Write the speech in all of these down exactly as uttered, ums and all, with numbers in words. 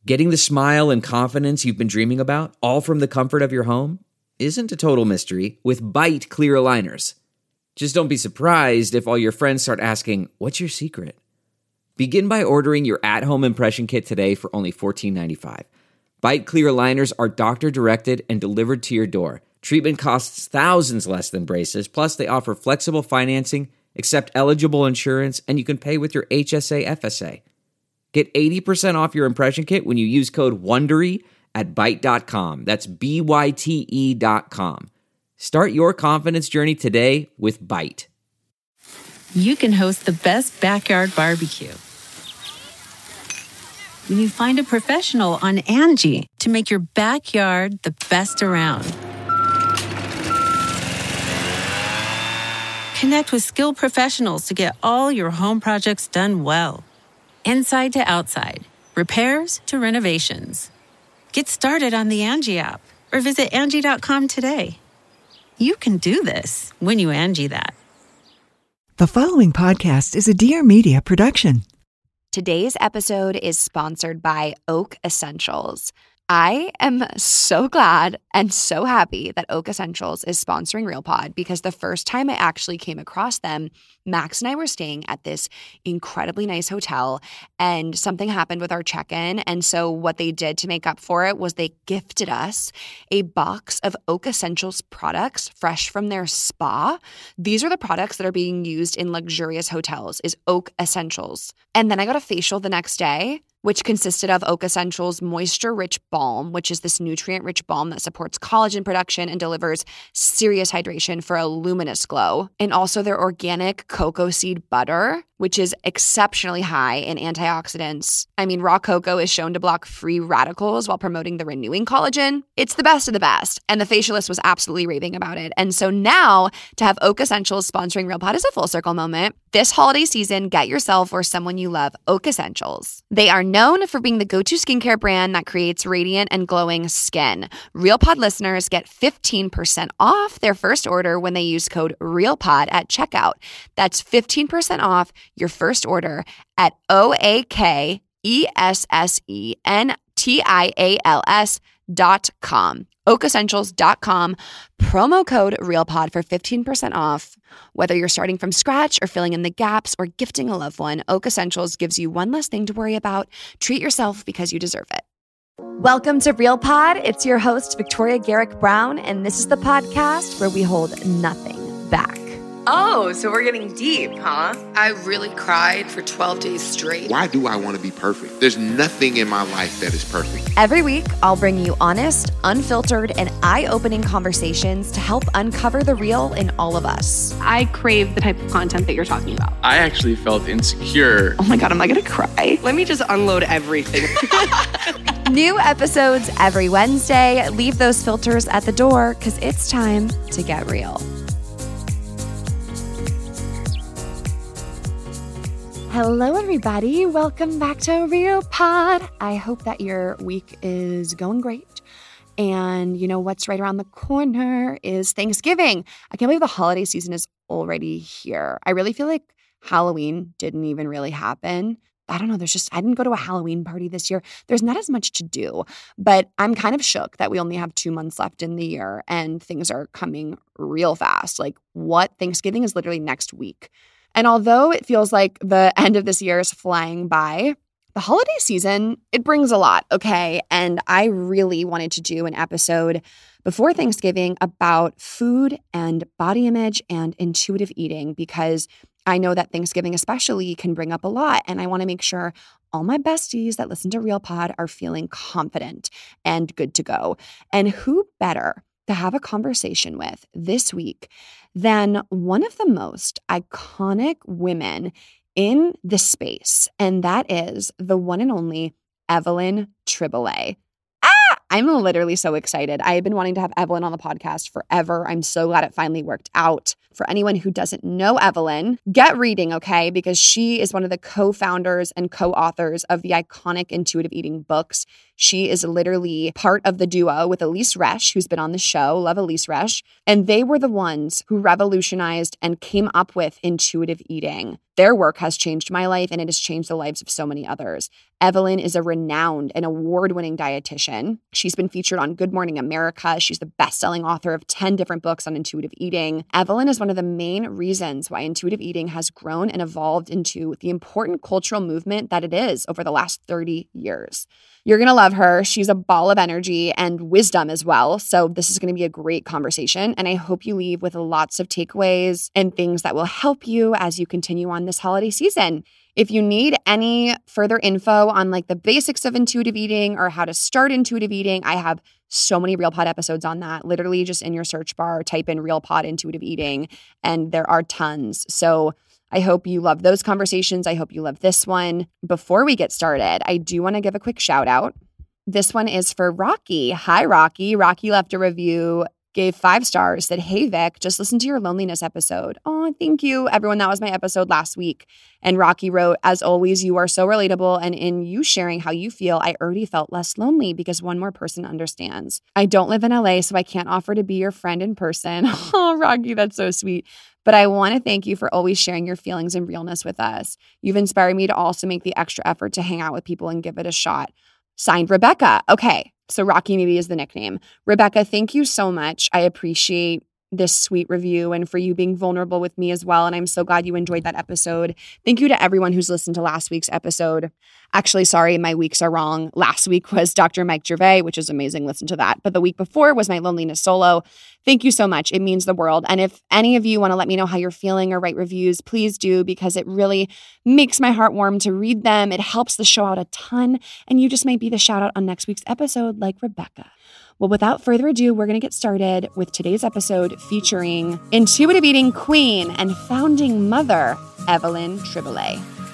Getting the smile and confidence you've been dreaming about, all from the comfort of your home, isn't a total mystery with Byte clear aligners. Just don't be surprised if all your friends start asking, "What's your secret?" Begin by ordering your at-home impression kit today for only fourteen ninety-five. Byte clear aligners are doctor-directed and delivered to your door. Treatment costs thousands less than braces, plus they offer flexible financing, accept eligible insurance, and you can pay with your H S A F S A. Get eighty percent off your impression kit when you use code WONDERY at byte dot com. That's B Y T E dot com. Start your confidence journey today with Byte. You can host the best backyard barbecue when you find a professional on Angie to make your backyard the best around. Connect with skilled professionals to get all your home projects done well. Inside to outside, repairs to renovations. Get started on the Angie app or visit Angie dot com today. You can do this when you Angie that. The following podcast is a Dear Media production. Today's episode is sponsored by Oak Essentials. I am so glad and so happy that Oak Essentials is sponsoring RealPod because the first time I actually came across them, Max and I were staying at this incredibly nice hotel and something happened with our check-in. And so what they did to make up for it was they gifted us a box of Oak Essentials products fresh from their spa. These are the products that are being used in luxurious hotels is Oak Essentials. And then I got a facial the next day, which consisted of Oak Essentials Moisture-Rich Balm, which is this nutrient-rich balm that supports collagen production and delivers serious hydration for a luminous glow. And also their organic cocoa seed butter, which is exceptionally high in antioxidants. I mean, raw cocoa is shown to block free radicals while promoting the renewing collagen. It's the best of the best. And the facialist was absolutely raving about it. And so now to have Oak Essentials sponsoring RealPod is a full circle moment. This holiday season, get yourself or someone you love Oak Essentials. They are known for being the go-to skincare brand that creates radiant and glowing skin. RealPod listeners get fifteen percent off their first order when they use code RealPod at checkout. That's fifteen percent off your first order at O A K E S S E N T I A L S dot com. oak essentials dot com, promo code RealPod for fifteen percent off. Whether you're starting from scratch or filling in the gaps or gifting a loved one, Oak Essentials gives you one less thing to worry about. Treat yourself because you deserve it. Welcome to RealPod. It's your host, Victoria Garrick Brown, and this is the podcast where we hold nothing back. Oh, so we're getting deep, huh? I really cried for twelve days straight. Why do I want to be perfect? There's nothing in my life that is perfect. Every week, I'll bring you honest, unfiltered, and eye-opening conversations to help uncover the real in all of us. I crave the type of content that you're talking about. I actually felt insecure. Oh my God, am I gonna cry? Let me just unload everything. New episodes every Wednesday. Leave those filters at the door because it's time to get real. Hello, everybody. Welcome back to RealPod. I hope that your week is going great. And you know what's right around the corner is Thanksgiving. I can't believe the holiday season is already here. I really feel like Halloween didn't even really happen. I don't know. There's just, I didn't go to a Halloween party this year. There's not as much to do, but I'm kind of shook that we only have two months left in the year and things are coming real fast. Like what? Thanksgiving is literally next week. And although it feels like the end of this year is flying by, the holiday season, it brings a lot, okay? And I really wanted to do an episode before Thanksgiving about food and body image and intuitive eating because I know that Thanksgiving especially can bring up a lot. And I want to make sure all my besties that listen to RealPod are feeling confident and good to go. And who better to have a conversation with this week than one of the most iconic women in the space, and that is the one and only Evelyn Tribole. Ah, I'm literally so excited. I have been wanting to have Evelyn on the podcast forever. I'm so glad it finally worked out. For anyone who doesn't know Evelyn, get reading, okay? Because she is one of the co-founders and co-authors of the iconic intuitive eating books. She is literally part of the duo with Elise Resch, who's been on the show. Love Elise Resch. And they were the ones who revolutionized and came up with intuitive eating. Their work has changed my life and it has changed the lives of so many others. Evelyn is a renowned and award-winning dietitian. She's been featured on Good Morning America. She's the best-selling author of ten different books on intuitive eating. Evelyn is one of the main reasons why intuitive eating has grown and evolved into the important cultural movement that it is over the last thirty years. You're going to love her. She's a ball of energy and wisdom as well. So this is going to be a great conversation. And I hope you leave with lots of takeaways and things that will help you as you continue on this holiday season. If you need any further info on like the basics of intuitive eating or how to start intuitive eating, I have so many RealPod episodes on that. Literally just in your search bar, type in RealPod intuitive eating, and there are tons. So I hope you love those conversations. I hope you love this one. Before we get started, I do want to give a quick shout out. This one is for Rocky. Hi, Rocky. Rocky left a review, gave five stars, said, "Hey, Vic, just listen to your loneliness episode." Oh, thank you, everyone. That was my episode last week. And Rocky wrote, "As always, you are so relatable. And in you sharing how you feel, I already felt less lonely because one more person understands. I don't live in L A, so I can't offer to be your friend in person." Oh, Rocky, that's so sweet. "But I want to thank you for always sharing your feelings and realness with us. You've inspired me to also make the extra effort to hang out with people and give it a shot. Signed, Rebecca." Okay. So Rocky maybe is the nickname. Rebecca, thank you so much. I appreciate this sweet review and for you being vulnerable with me as well. And I'm so glad you enjoyed that episode. Thank you to everyone who's listened to last week's episode. Actually, sorry, my weeks are wrong. Last week was Doctor Mike Gervais, which is amazing. Listen to that. But the week before was my loneliness solo. Thank you so much. It means the world. And if any of you want to let me know how you're feeling or write reviews, please do, because it really makes my heart warm to read them. It helps the show out a ton. And you just might be the shout out on next week's episode like Rebecca. Well, without further ado, we're going to get started with today's episode featuring intuitive eating queen and founding mother, Evelyn Tribole.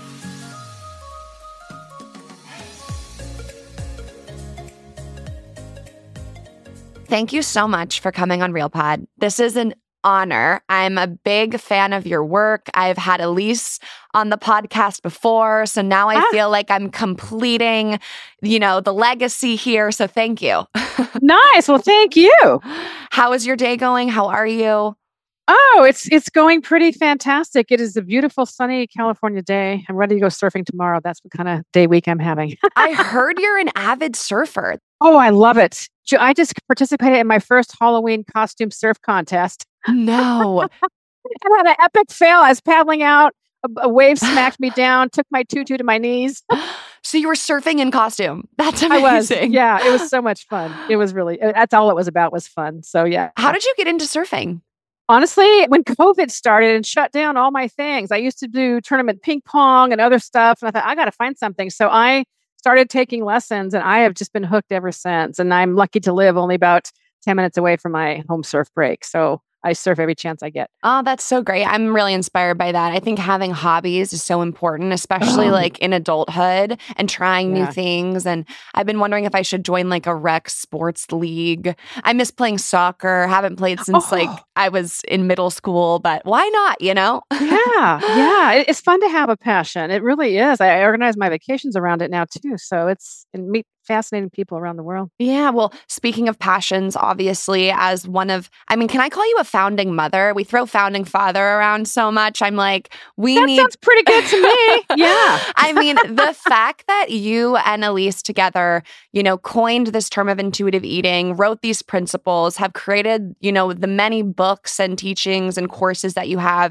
Thank you so much for coming on RealPod. This is an honor. I'm a big fan of your work. I've had Elise on the podcast before, so now I ah. feel like I'm completing, you know, the legacy here. So thank you. Nice. Well, thank you. How is your day going? How are you? Oh, it's it's going pretty fantastic. It is a beautiful, sunny California day. I'm ready to go surfing tomorrow. That's what kind of day week I'm having. I heard you're an avid surfer. Oh, I love it. I just participated in my first Halloween costume surf contest. No. I had an epic fail. I was paddling out. A, a wave smacked me down, took my tutu to my knees. So you were surfing in costume. That's amazing. I was. Yeah, it was so much fun. It was really, that's all it was about, was fun. So yeah. How did you get into surfing? Honestly, when COVID started and shut down all my things, I used to do tournament ping pong and other stuff. And I thought, I got to find something. So I started taking lessons and I have just been hooked ever since. And I'm lucky to live only about ten minutes away from my home surf break. So I surf every chance I get. Oh, that's so great. I'm really inspired by that. I think having hobbies is so important, especially like in adulthood and trying yeah. new things. And I've been wondering if I should join like a rec sports league. I miss playing soccer. Haven't played since oh. like I was in middle school, but why not, you know? yeah. Yeah. It, it's fun to have a passion. It really is. I, I organize my vacations around it now too. So it's, and meet fascinating people around the world. Yeah. Well, speaking of passions, obviously, as one of, I mean, can I call you a founding mother? We throw founding father around so much. I'm like, we that need. That sounds pretty good to me. Yeah. I mean, the fact that you and Elise together, you know, coined this term of intuitive eating, wrote these principles, have created, you know, the many books and teachings and courses that you have,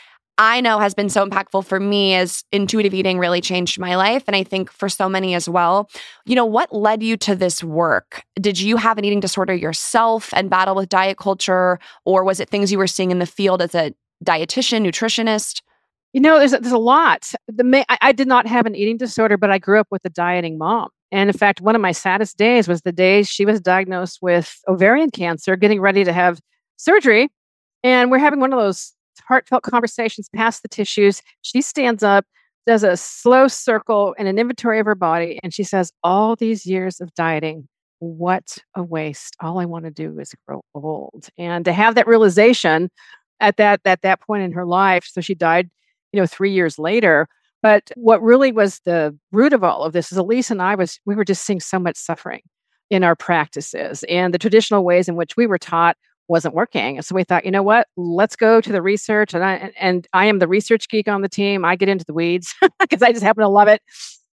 I know has been so impactful for me as intuitive eating really changed my life. And I think for so many as well. You know, what led you to this work? Did you have an eating disorder yourself and battle with diet culture? Or was it things you were seeing in the field as a dietitian, nutritionist? You know, there's a, there's a lot. The ma- I, I did not have an eating disorder, but I grew up with a dieting mom. And in fact, one of my saddest days was the day she was diagnosed with ovarian cancer, getting ready to have surgery. And we're having one of those heartfelt conversations past the tissues. She stands up, does a slow circle and an inventory of her body. And she says, all these years of dieting, what a waste. All I want to do is grow old. And to have that realization at that, at that point in her life, so she died, you know, three years later. But what really was the root of all of this is Elise and I was, we were just seeing so much suffering in our practices and the traditional ways in which we were taught wasn't working. And so we thought, you know what, let's go to the research. And I, and I am the research geek on the team. I get into the weeds because I just happen to love it.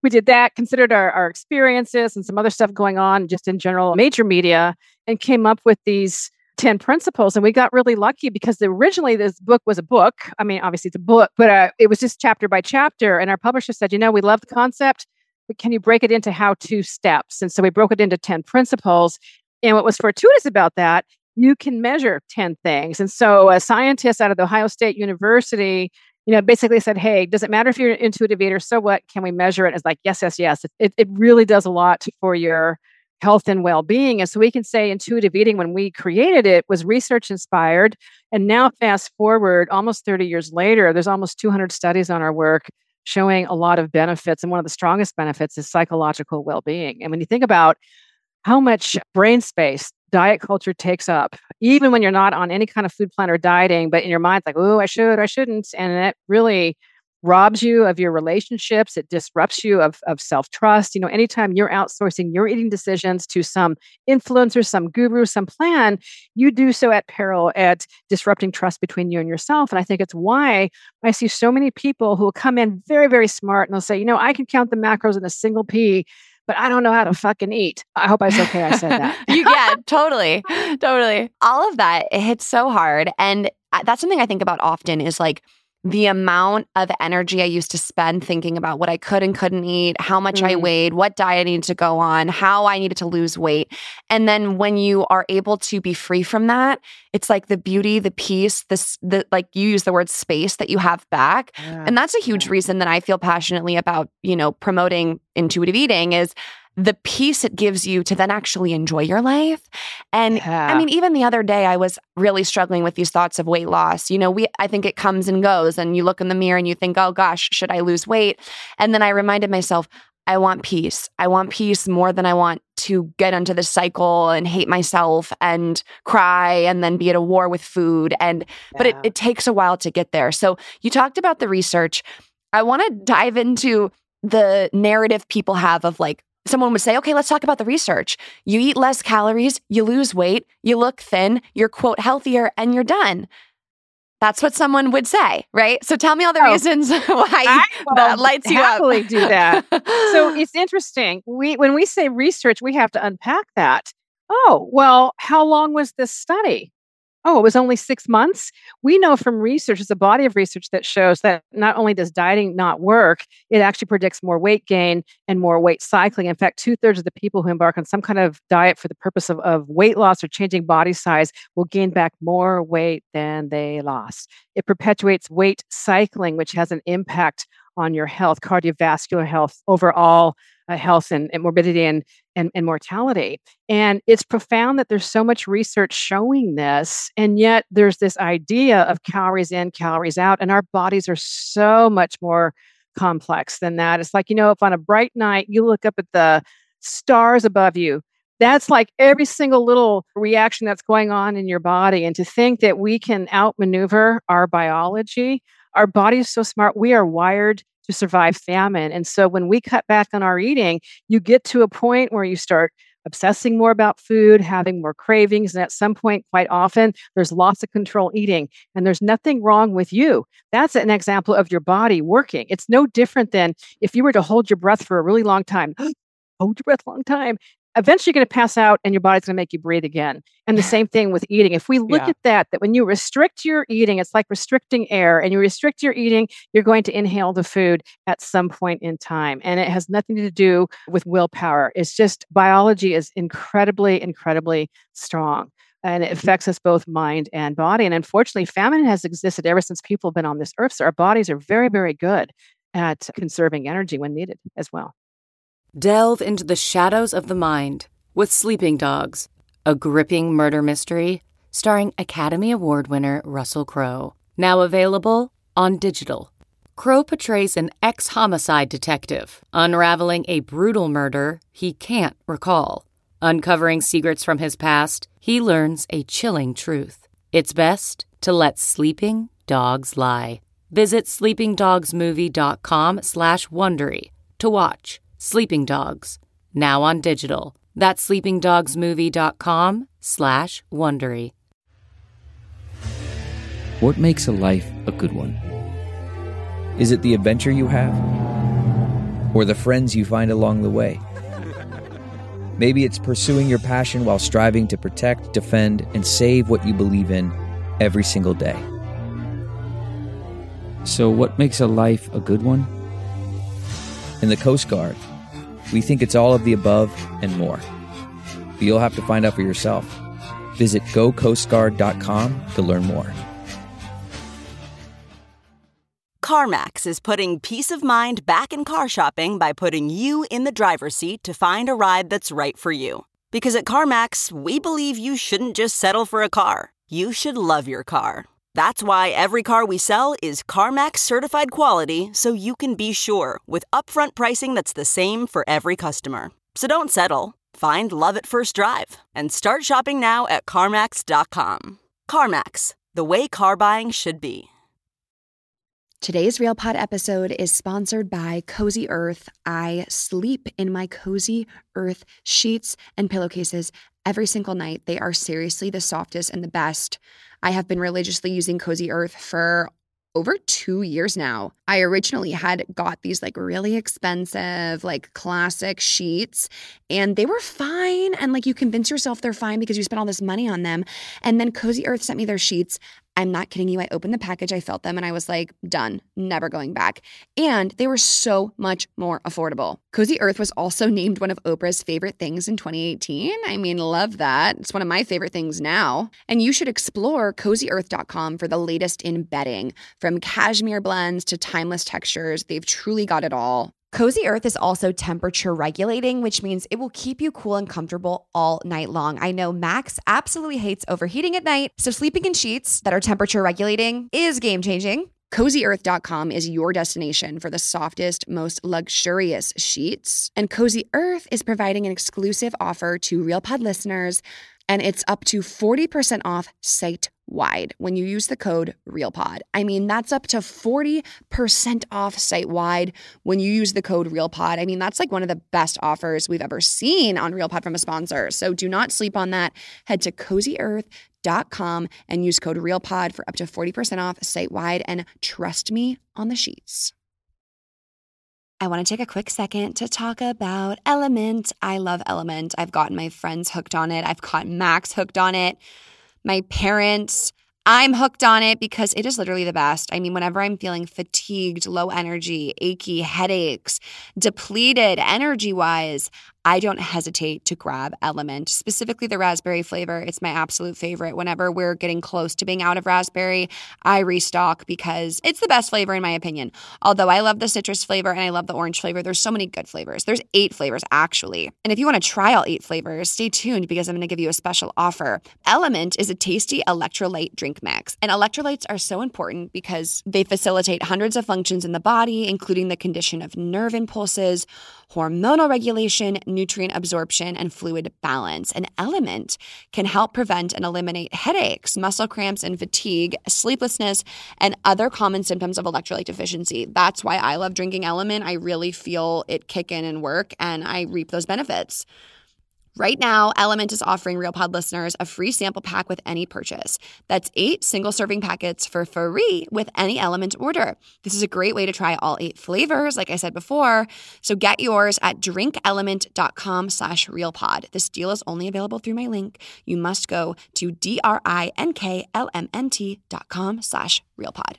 we did that, considered our, our experiences and some other stuff going on just in general major media, and came up with these ten principles. And we got really lucky because originally this book was a book. I mean, obviously it's a book, but uh, it was just chapter by chapter. And our publisher said, you know, we love the concept, but can you break it into how-to steps? And so we broke it into ten principles. And what was fortuitous about that, you can measure ten things. And so a scientist out of the Ohio State University, you know, basically said, hey, does it matter if you're an intuitive eater? So what? Can we measure it? It's like, yes, yes, yes. It, it really does a lot for your health and well-being. And so we can say intuitive eating, when we created it, was research inspired. And now fast forward almost thirty years later, there's almost two hundred studies on our work showing a lot of benefits. And one of the strongest benefits is psychological well-being. And when you think about how much brain space diet culture takes up, even when you're not on any kind of food plan or dieting, but in your mind's like, oh, I should, I shouldn't. And it really robs you of your relationships. It disrupts you of, of self-trust. You know, anytime you're outsourcing your eating decisions to some influencer, some guru, some plan, you do so at peril at disrupting trust between you and yourself. And I think it's why I see so many people who will come in very, very smart and they'll say, you know, I can count the macros in a single pea, but I don't know how to fucking eat. I hope it's okay I said that. you, yeah, totally. Totally. All of that, it hits so hard. And that's something I think about often is like the amount of energy I used to spend thinking about what I could and couldn't eat, how much mm. I weighed, what diet I needed to go on, how I needed to lose weight. And then when you are able to be free from that, it's like the beauty, the peace, this, the like you use the word space that you have back. Yeah. And that's a huge reason that I feel passionately about, you know, promoting intuitive eating is the peace it gives you to then actually enjoy your life. And yeah. I mean, even the other day, I was really struggling with these thoughts of weight loss. You know, we I think it comes and goes, and you look in the mirror and you think, oh gosh, should I lose weight? And then I reminded myself, I want peace. I want peace more than I want to get into this cycle and hate myself and cry and then be at a war with food. And yeah. But it, it takes a while to get there. So you talked about the research. I want to dive into the narrative people have of like, someone would say, okay, let's talk about the research. You eat less calories, you lose weight, you look thin, you're, quote, healthier, and you're done. That's what someone would say, right? So tell me all the oh, reasons why that lights you up. I happily do that. So it's interesting. We When we say research, we have to unpack that. Oh, well, how long was this study? Oh, it was only six months. We know from research, there's a body of research that shows that not only does dieting not work, it actually predicts more weight gain and more weight cycling. In fact, two thirds of the people who embark on some kind of diet for the purpose of, of weight loss or changing body size will gain back more weight than they lost. It perpetuates weight cycling, which has an impact on your health, cardiovascular health, overall uh, health and, and morbidity and, and, and mortality. And it's profound that there's so much research showing this, and yet there's this idea of calories in, calories out, and our bodies are so much more complex than that. It's like, you know, if on a bright night you look up at the stars above you, that's like every single little reaction that's going on in your body. And to think that we can outmaneuver our biology, our body is so smart, we are wired to survive famine. And so when we cut back on our eating, you get to a point where you start obsessing more about food, having more cravings. And at some point, quite often, there's loss of control eating. And there's nothing wrong with you. That's an example of your body working. It's no different than if you were to hold your breath for a really long time. Hold your breath a long time. Eventually you're going to pass out and your body's going to make you breathe again. And the same thing with eating. If we look yeah. at that, that when you restrict your eating, it's like restricting air, and you restrict your eating, you're going to inhale the food at some point in time. And it has nothing to do with willpower. It's just biology is incredibly, incredibly strong. And it affects us both mind and body. And unfortunately, famine has existed ever since people have been on this earth. So our bodies are very, very good at conserving energy when needed as well. Delve into the shadows of the mind with Sleeping Dogs, a gripping murder mystery starring Academy Award winner Russell Crowe. Now available on digital. Crowe portrays an ex-homicide detective unraveling a brutal murder he can't recall. Uncovering secrets from his past, he learns a chilling truth. It's best to let sleeping dogs lie. Visit sleepingdogsmovie.com slash Wondery to watch Sleeping Dogs, now on digital. That's sleepingdogsmovie.com slash Wondery. What makes a life a good one? Is it the adventure you have? or the friends you find along the way. Maybe it's pursuing your passion while striving to protect, defend, and save what you believe in every single day. So what makes a life a good one? In the Coast Guard, we think it's all of the above and more. But you'll have to find out for yourself. Visit go coast guard dot com to learn more. CarMax is putting peace of mind back in car shopping by putting you in the driver's seat to find a ride that's right for you. Because at CarMax, we believe you shouldn't just settle for a car. You should love your car. That's why every car we sell is CarMax certified quality, so you can be sure with upfront pricing that's the same for every customer. So don't settle. Find love at first drive and start shopping now at CarMax dot com. CarMax, the way car buying should be. Today's Real Pod episode is sponsored by Cozy Earth. I sleep in my Cozy Earth sheets and pillowcases every single night. They are seriously the softest and the best. I have been religiously using Cozy Earth for over two years now. I originally had got these like really expensive, like classic sheets, and they were fine. And like you convince yourself they're fine because you spent all this money on them. And then Cozy Earth sent me their sheets. I'm not kidding you. I opened the package, I felt them, and I was like, done, never going back. And they were so much more affordable. Cozy Earth was also named one of Oprah's favorite things in twenty eighteen. I mean, love that. It's one of my favorite things now. And you should explore cozy earth dot com for the latest in bedding. From cashmere blends to timeless textures, they've truly got it all. Cozy Earth is also temperature regulating, which means it will keep you cool and comfortable all night long. I know Max absolutely hates overheating at night, so sleeping in sheets that are temperature regulating is game changing. cozy earth dot com is your destination for the softest, most luxurious sheets. And Cozy Earth is providing an exclusive offer to Real Pod listeners, and it's up to forty percent off site-wide when you use the code RealPod. I mean, that's up to forty percent off site-wide when you use the code RealPod. I mean, that's like one of the best offers we've ever seen on RealPod from a sponsor. So do not sleep on that. Head to cozy earth dot com and use code RealPod for up to forty percent off site-wide, and trust me on the sheets. I want to take a quick second to talk about Element. I love Element. I've gotten my friends hooked on it. I've gotten Max hooked on it. My parents, I'm hooked on it because it is literally the best. I mean, whenever I'm feeling fatigued, low energy, achy, headaches, depleted energy-wise, I don't hesitate to grab Element, specifically the raspberry flavor. It's my absolute favorite. Whenever we're getting close to being out of raspberry, I restock because it's the best flavor in my opinion. Although I love the citrus flavor and I love the orange flavor, there's so many good flavors. There's eight flavors actually. And if you want to try all eight flavors, stay tuned because I'm going to give you a special offer. Element is a tasty electrolyte drink mix. And electrolytes are so important because they facilitate hundreds of functions in the body, including the condition of nerve impulses, hormonal regulation, nutrient absorption, and fluid balance. An Element can help prevent and eliminate headaches, muscle cramps, and fatigue, sleeplessness, and other common symptoms of electrolyte deficiency. That's why I love drinking Element. I really feel it kick in and work, and I reap those benefits. Right now, Element is offering Real Pod listeners a free sample pack with any purchase. That's eight single-serving packets for free with any Element order. This is a great way to try all eight flavors, like I said before. So get yours at drinkelement.com slash realpod. This deal is only available through my link. You must go to D-R-I-N-K-L-M-N-T dot com slash realpod.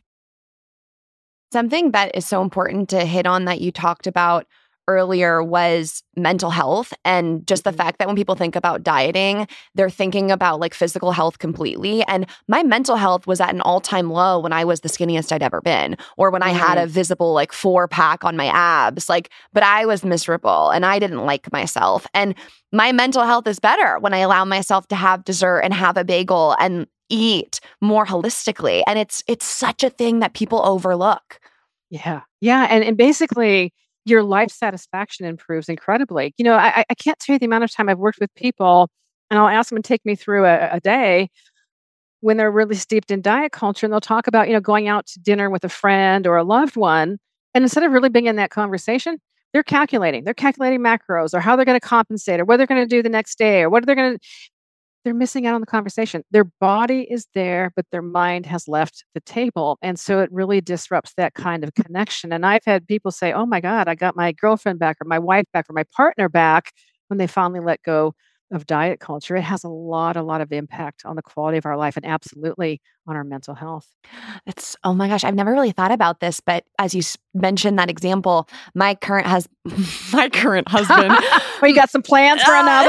Something that is so important to hit on that you talked about earlier was mental health, and just the fact that when people think about dieting, they're thinking about like physical health completely. And my mental health was at an all-time low when I was the skinniest I'd ever been, or when I had a visible like four pack on my abs, like, but I was miserable and I didn't like myself. And my mental health is better when I allow myself to have dessert and have a bagel and eat more holistically. And it's, it's such a thing that people overlook. Yeah. Yeah. And, and basically, your life satisfaction improves incredibly. You know, I, I can't tell you the amount of time I've worked with people, and I'll ask them to take me through a, a day when they're really steeped in diet culture, and they'll talk about, you know, going out to dinner with a friend or a loved one. And instead of really being in that conversation, they're calculating. They're calculating macros or how they're going to compensate or what they're going to do the next day or what they're going to. they're missing out on the conversation. Their body is there, but their mind has left the table. And so it really disrupts that kind of connection. And I've had people say, oh my God, I got my girlfriend back or my wife back or my partner back when they finally let go of diet culture. It has a lot, a lot of impact on the quality of our life and absolutely on our mental health. It's, oh my gosh, I've never really thought about this, but as you s- mentioned that example, my current husband, my current husband. Well, you got some plans for another?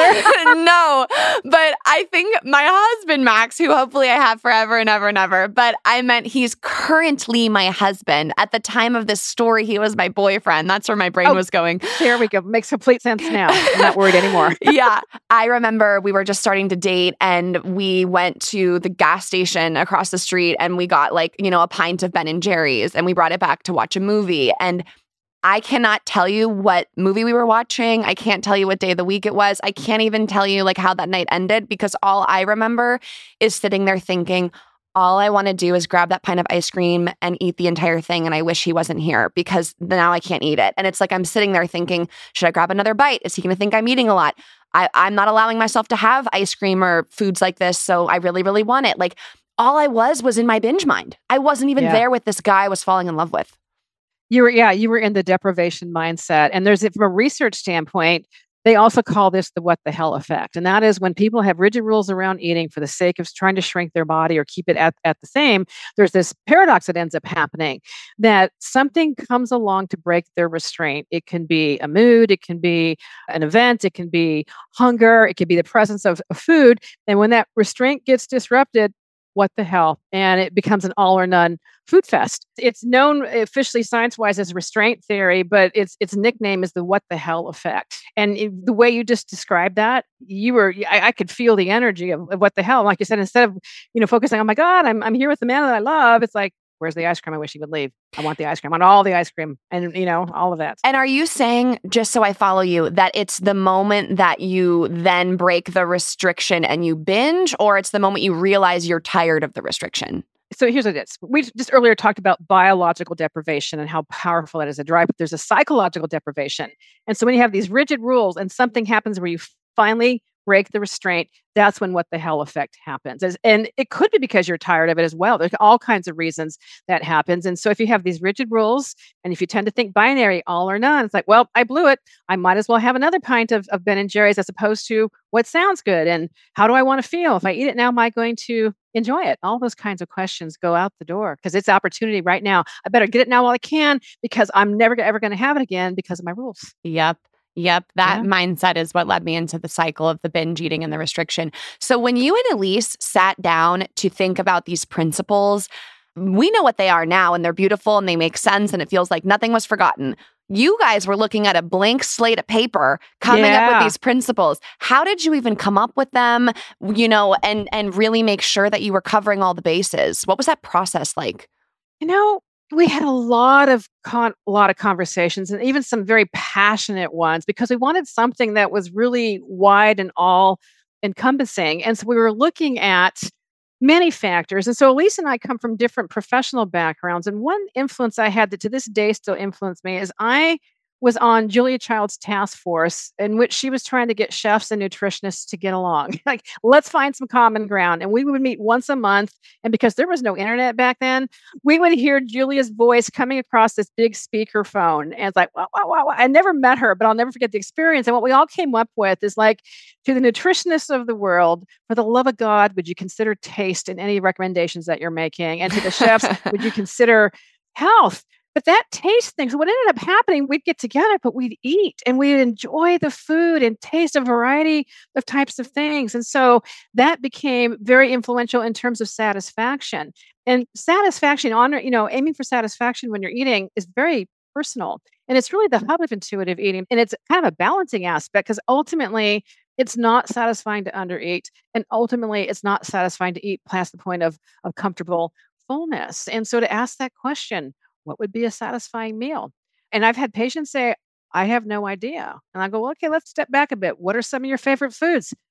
No, but I think my husband, Max, who hopefully I have forever and ever and ever, but I meant he's currently my husband. At the time of this story, he was my boyfriend. That's where my brain Oh, was going. There we go. Makes complete sense now. I'm not worried anymore. Yeah. I remember we were just starting to date and we went to the gas station across the street and we got like, you know, a pint of Ben and Jerry's and we brought it back to watch a movie. And I cannot tell you what movie we were watching. I can't tell you what day of the week it was. I can't even tell you like how that night ended because all I remember is sitting there thinking, all I want to do is grab that pint of ice cream and eat the entire thing. And I wish he wasn't here because now I can't eat it. And it's like I'm sitting there thinking, should I grab another bite? Is he going to think I'm eating a lot? I, I'm not allowing myself to have ice cream or foods like this. So I really, really want it. Like all I was was in my binge mind. I wasn't even Yeah. there with this guy I was falling in love with. You were, yeah, you were in the deprivation mindset. And there's, from a research standpoint, they also call this the what the hell effect. And that is when people have rigid rules around eating for the sake of trying to shrink their body or keep it at, at the same, there's this paradox that ends up happening that something comes along to break their restraint. It can be a mood, it can be an event, it can be hunger, it can be the presence of, of food. And when that restraint gets disrupted, what the hell? And it becomes an all or none food fest. It's known officially science-wise as restraint theory, but its its nickname is the what the hell effect. And it, the way you just described that, you were I, I could feel the energy of, of what the hell. Like you said, instead of, you know, focusing, oh my God, I'm I'm here with the man that I love, it's like, where's the ice cream? I wish he would leave. I want the ice cream. I want all the ice cream. And, you know, all of that. And are you saying, just so I follow you, that it's the moment that you then break the restriction and you binge, or it's the moment you realize you're tired of the restriction? So here's what it is. We just earlier talked about biological deprivation and how powerful that is a drive, but there's a psychological deprivation. And so when you have these rigid rules and something happens where you finally break the restraint, that's when what the hell effect happens. As, and it could be because you're tired of it as well. There's all kinds of reasons that happens. And so if you have these rigid rules, and if you tend to think binary, all or none, it's like, well, I blew it. I might as well have another pint of, of Ben and Jerry's as opposed to what sounds good. And how do I want to feel? If I eat it now, am I going to enjoy it? All those kinds of questions go out the door because it's opportunity right now. I better get it now while I can because I'm never ever going to have it again because of my rules. Yep. Yep. That Yeah. mindset is what led me into the cycle of the binge eating and the restriction. So when you and Elise sat down to think about these principles, we know what they are now and they're beautiful and they make sense and it feels like nothing was forgotten. You guys were looking at a blank slate of paper, coming Yeah. up with these principles. How did you even come up with them, you know, and and really make sure that you were covering all the bases? What was that process like? You know, we had a lot of con- a lot of conversations and even some very passionate ones because we wanted something that was really wide and all encompassing. And so we were looking at many factors. And so Elise and I come from different professional backgrounds. And one influence I had that to this day still influenced me is I was on Julia Child's task force in which she was trying to get chefs and nutritionists to get along. Like, let's find some common ground. And we would meet once a month. And because there was no internet back then, we would hear Julia's voice coming across this big speaker phone. And it's like, wow, wow, wow, wow. I never met her, but I'll never forget the experience. And what we all came up with is like, to the nutritionists of the world, for the love of God, would you consider taste in any recommendations that you're making? And to the chefs, would you consider health? But that taste thing, so what ended up happening, we'd get together, but we'd eat and we'd enjoy the food and taste a variety of types of things. And so that became very influential in terms of satisfaction. And satisfaction, honor, you know, aiming for satisfaction when you're eating is very personal. And it's really the hub of intuitive eating. And it's kind of a balancing aspect because ultimately it's not satisfying to undereat. And ultimately it's not satisfying to eat past the point of, of comfortable fullness. And so to ask that question, what would be a satisfying meal? And I've had patients say, I have no idea. And I go, well, okay, let's step back a bit. What are some of your favorite foods?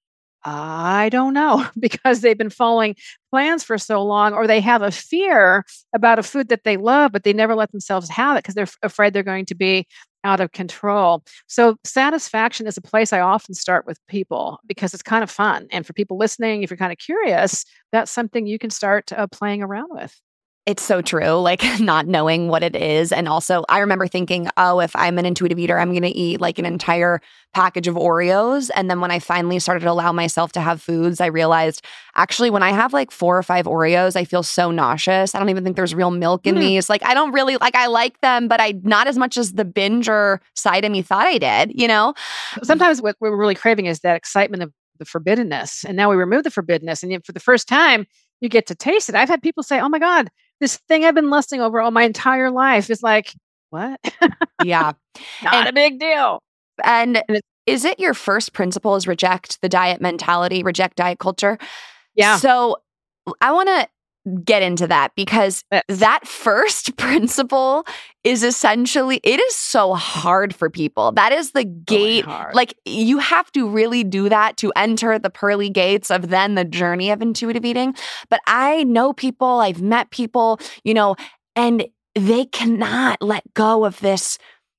I don't know, because they've been following plans for so long, or they have a fear about a food that they love, but they never let themselves have it because they're f- afraid they're going to be out of control. So satisfaction is a place I often start with people because it's kind of fun. And for people listening, if you're kind of curious, that's something you can start uh, playing around with. It's so true, like not knowing what it is. And also, I remember thinking, oh, if I'm an intuitive eater, I'm going to eat like an entire package of Oreos. And then when I finally started to allow myself to have foods, I realized actually when I have like four or five Oreos, I feel so nauseous. I don't even think there's real milk in mm. these. Like, I don't really, like, I like them, but I not as much as the binger side of me thought I did, you know? Sometimes what we're really craving is that excitement of the forbiddenness. And now we remove the forbiddenness. And for the first time, you get to taste it. I've had people say, oh my God, this thing I've been lusting over all my entire life is like, what? Yeah. Not and, a big deal. And, and is it your first principle is reject the diet mentality, reject diet culture? Yeah. So I want to get into that because yes. that first principle is essentially, it is so hard for people. That is the gate. Really like you have to really do that to enter the pearly gates of then the journey of intuitive eating. But I know people, I've met people, you know, and they cannot let go of this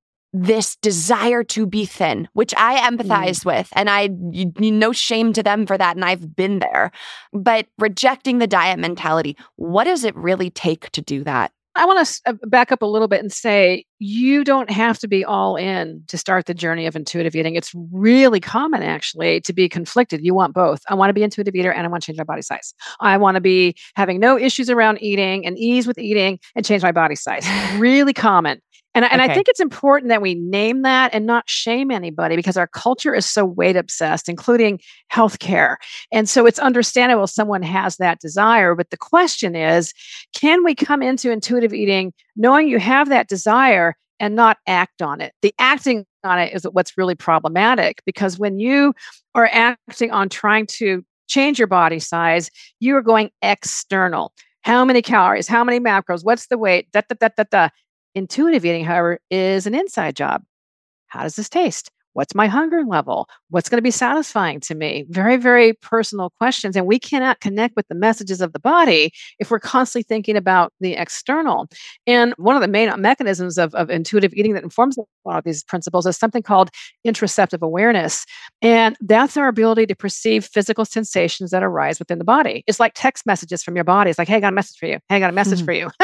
this desire to be thin, which I empathize mm. with. And I, you, you, no shame to them for that. And I've been there. But rejecting the diet mentality, what does it really take to do that? I want to back up a little bit and say, you don't have to be all in to start the journey of intuitive eating. It's really common, actually, to be conflicted. You want both. I want to be an intuitive eater and I want to change my body size. I want to be having no issues around eating and ease with eating and change my body size. Really common. And, and okay. I think it's important that we name that and not shame anybody because our culture is so weight obsessed, including healthcare. And so it's understandable someone has that desire. But the question is, can we come into intuitive eating knowing you have that desire and not act on it? The acting on it is what's really problematic because when you are acting on trying to change your body size, you are going external. How many calories? How many macros? What's the weight? Da, da, da, da, da. Intuitive eating, however, is an inside job. How does this taste? What's my hunger level? What's going to be satisfying to me? Very, very personal questions. And we cannot connect with the messages of the body if we're constantly thinking about the external. And one of the main mechanisms of, of intuitive eating that informs a lot of these principles is something called interoceptive awareness. And that's our ability to perceive physical sensations that arise within the body. It's like text messages from your body. It's like, hey, I got a message for you. Hey, I got a message mm-hmm. for you.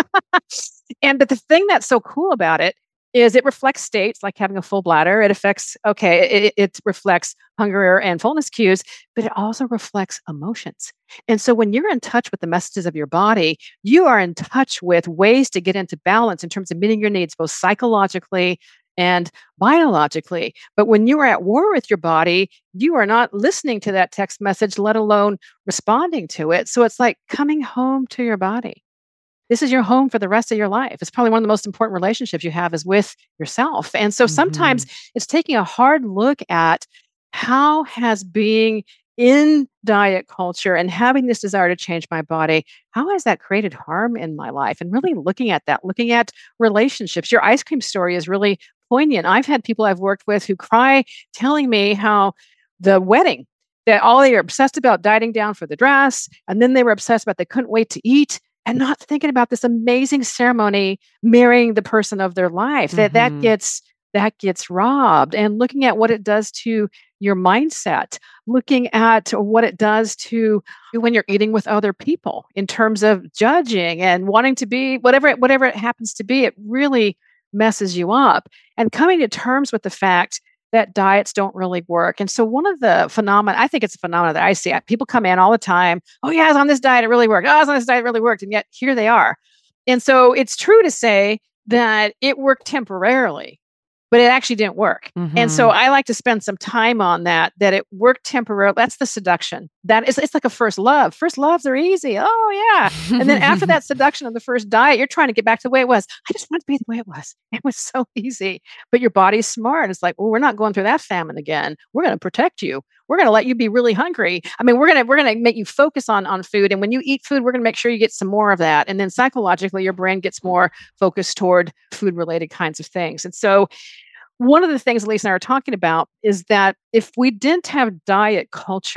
And but the thing that's so cool about it is it reflects states like having a full bladder. It affects, okay, it, it reflects hunger and fullness cues, but it also reflects emotions. And so when you're in touch with the messages of your body, you are in touch with ways to get into balance in terms of meeting your needs, both psychologically and biologically. But when you are at war with your body, you are not listening to that text message, let alone responding to it. So it's like coming home to your body. This is your home for the rest of your life. It's probably one of the most important relationships you have is with yourself. And so sometimes mm-hmm. it's taking a hard look at how has being in diet culture and having this desire to change my body, how has that created harm in my life? And really looking at that, looking at relationships. Your ice cream story is really poignant. I've had people I've worked with who cry telling me how the wedding, that all they were obsessed about dieting down for the dress, and then they were obsessed about they couldn't wait to eat. And not thinking about this amazing ceremony marrying the person of their life. That mm-hmm. that gets that gets robbed. And looking at what it does to your mindset, looking at what it does to when you're eating with other people in terms of judging and wanting to be whatever it, whatever it happens to be, it really messes you up. And coming to terms with the fact that diets don't really work. And so one of the phenomena, I think it's a phenomena that I see, people come in all the time, oh yeah, I was on this diet, it really worked. Oh, I was on this diet, it really worked. And yet here they are. And so it's true to say that it worked temporarily, but it actually didn't work. Mm-hmm. And so I like to spend some time on that, that it worked temporarily. That's the seduction. That is, it's like a first love. First loves are easy. Oh yeah. And then after that seduction of the first diet, you're trying to get back to the way it was. I just want to be the way it was. It was so easy, but your body's smart. It's like, well, we're not going through that famine again. We're going to protect you. We're going to let you be really hungry. I mean, we're going to, we're going to make you focus on, on food. And when you eat food, we're going to make sure you get some more of that. And then psychologically, your brain gets more focused toward food related kinds of things. And so one of the things Lisa and I are talking about is that if we didn't have diet culture,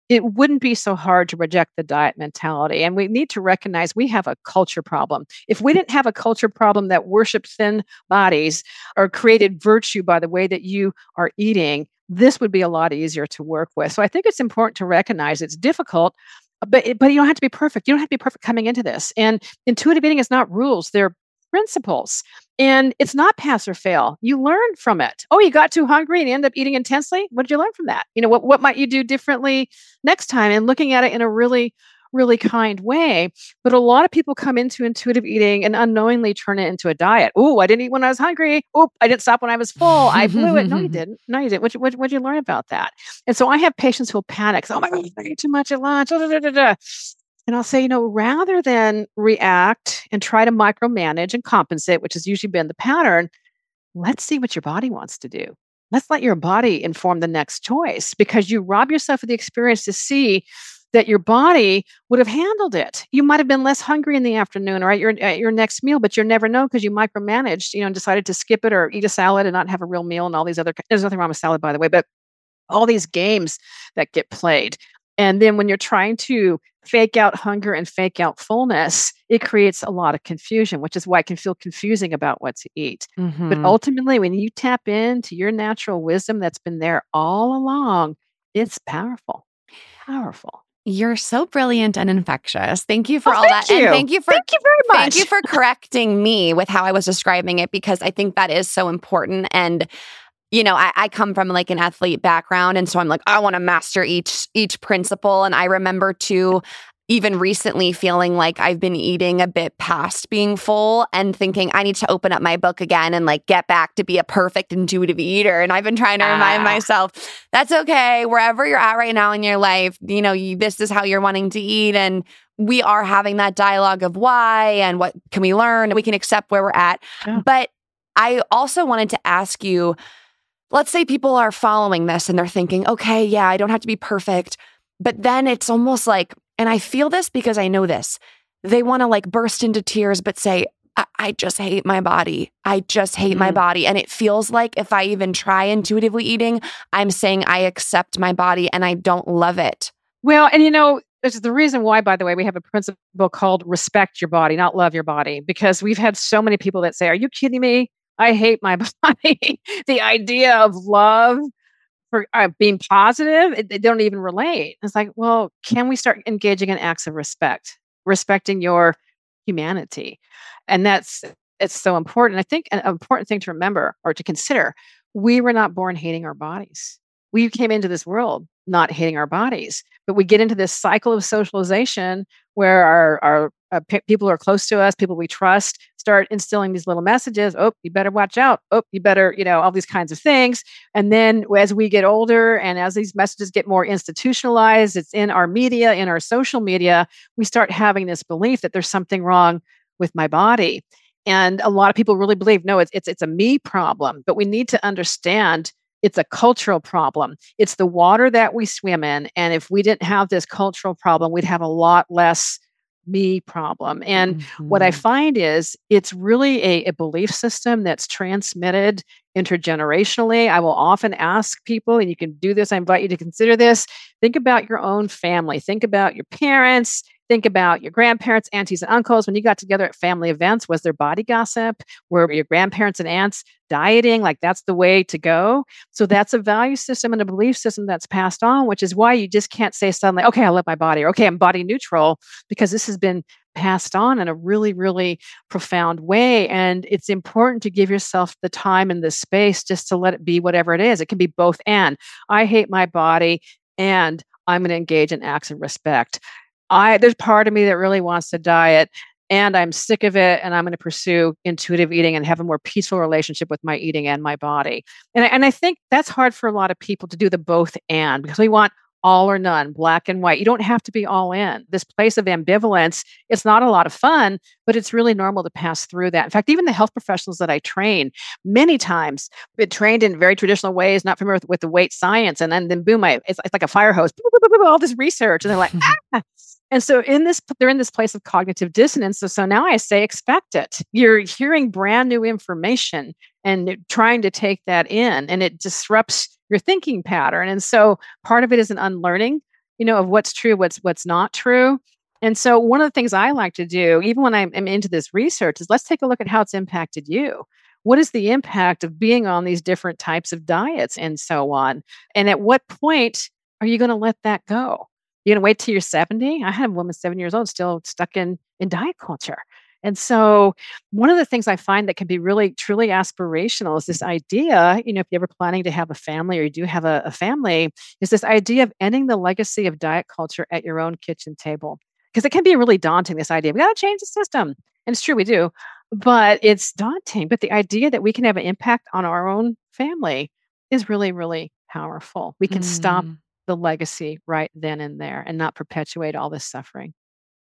it wouldn't be so hard to reject the diet mentality. And we need to recognize we have a culture problem. If we didn't have a culture problem that worshipped thin bodies or created virtue by the way that you are eating, this would be a lot easier to work with. So I think it's important to recognize it's difficult, but it, but you don't have to be perfect. You don't have to be perfect coming into this. And intuitive eating is not rules. They're principles. And it's not pass or fail. You learn from it. Oh, you got too hungry and you end up eating intensely? What did you learn from that? You know, what, what might you do differently next time? And looking at it in a really, really kind way. But a lot of people come into intuitive eating and unknowingly turn it into a diet. Oh, I didn't eat when I was hungry. Oh, I didn't stop when I was full. I blew it. No, you didn't. No, you didn't. What what what'd you learn about that? And so I have patients who'll panic. Oh my God, I ate too much at lunch. Da, da, da, da. And I'll say, you know, rather than react and try to micromanage and compensate, which has usually been the pattern, let's see what your body wants to do. Let's let your body inform the next choice, because you rob yourself of the experience to see that your body would have handled it. You might have been less hungry in the afternoon or at your at your next meal, but you'll never know because you micromanaged, you know, and decided to skip it or eat a salad and not have a real meal and all these other, there's nothing wrong with salad, by the way, but all these games that get played. And then when you're trying to fake out hunger and fake out fullness, it creates a lot of confusion, which is why it can feel confusing about what to eat. Mm-hmm. But ultimately, when you tap into your natural wisdom that's been there all along, it's powerful, powerful. You're so brilliant and infectious. Thank you for oh, all that. You. And thank you for thank you very much. Thank you for correcting me with how I was describing it, because I think that is so important. And you know, I, I come from like an athlete background. And so I'm like, I want to master each each principle. And I remember too, even recently feeling like I've been eating a bit past being full and thinking I need to open up my book again and like get back to be a perfect intuitive eater. And I've been trying to remind ah. myself, that's okay. Wherever you're at right now in your life, you know, you, this is how you're wanting to eat. And we are having that dialogue of why and what can we learn? We can accept where we're at. Yeah. But I also wanted to ask you, let's say people are following this and they're thinking, okay, yeah, I don't have to be perfect. But then it's almost like, and I feel this because I know this, they want to like burst into tears, but say, I, I just hate my body. I just hate mm-hmm. my body. And it feels like if I even try intuitively eating, I'm saying I accept my body and I don't love it. Well, and you know, this is the reason why, by the way, we have a principle called respect your body, not love your body, because we've had so many people that say, are you kidding me? I hate my body. The idea of love for uh, being positive, it, they don't even relate. It's like, well, can we start engaging in acts of respect, respecting your humanity? And that's, it's so important. I think an important thing to remember or to consider, we were not born hating our bodies. We came into this world not hating our bodies, but we get into this cycle of socialization where our, our uh, p- people who are close to us, people we trust, start instilling these little messages. Oh, you better watch out. Oh, you better, you know, all these kinds of things. And then as we get older and as these messages get more institutionalized, it's in our media, in our social media, we start having this belief that there's something wrong with my body. And a lot of people really believe, no, it's it's it's a me problem. But we need to understand it's a cultural problem. It's the water that we swim in. And if we didn't have this cultural problem, we'd have a lot less me problem. And mm-hmm. what I find is it's really a, a belief system that's transmitted intergenerationally. I will often ask people, and you can do this, I invite you to consider this. Think about your own family. Think about your parents. Think about your grandparents, aunties, and uncles. When you got together at family events, was there body gossip? Were your grandparents and aunts dieting? Like that's the way to go. So that's a value system and a belief system that's passed on, which is why you just can't say suddenly, okay, I love my body, or okay, I'm body neutral, because this has been passed on in a really, really profound way. And it's important to give yourself the time and the space just to let it be whatever it is. It can be both and. I hate my body and I'm going to engage in acts of respect. I there's part of me that really wants to diet and I'm sick of it and I'm going to pursue intuitive eating and have a more peaceful relationship with my eating and my body. And I, and I think that's hard for a lot of people to do the both and, because we want all or none, black and white. You don't have to be all in. This place of ambivalence, it's not a lot of fun, but it's really normal to pass through that. In fact, even the health professionals that I train, many times, been trained in very traditional ways, not familiar with, with the weight science, and then, then boom, I, it's, it's like a fire hose, all this research, and they're like, ah. And so in this, they're in this place of cognitive dissonance. So, so now I say, expect it. You're hearing brand new information and trying to take that in, and it disrupts your thinking pattern. And so part of it is an unlearning you know, of what's true, what's what's not true. And so one of the things I like to do, even when I'm, I'm into this research, is let's take a look at how it's impacted you. What is the impact of being on these different types of diets and so on? And at what point are you going to let that go? You're going to wait till you're seventy? I had a woman seven years old still stuck in, in diet culture. And so one of the things I find that can be really, truly aspirational is this idea, you know, if you're ever planning to have a family or you do have a, a family, is this idea of ending the legacy of diet culture at your own kitchen table. Because it can be really daunting, this idea. We got to change the system. And it's true, we do. But it's daunting. But the idea that we can have an impact on our own family is really, really powerful. We can mm. stop the legacy right then and there and not perpetuate all this suffering.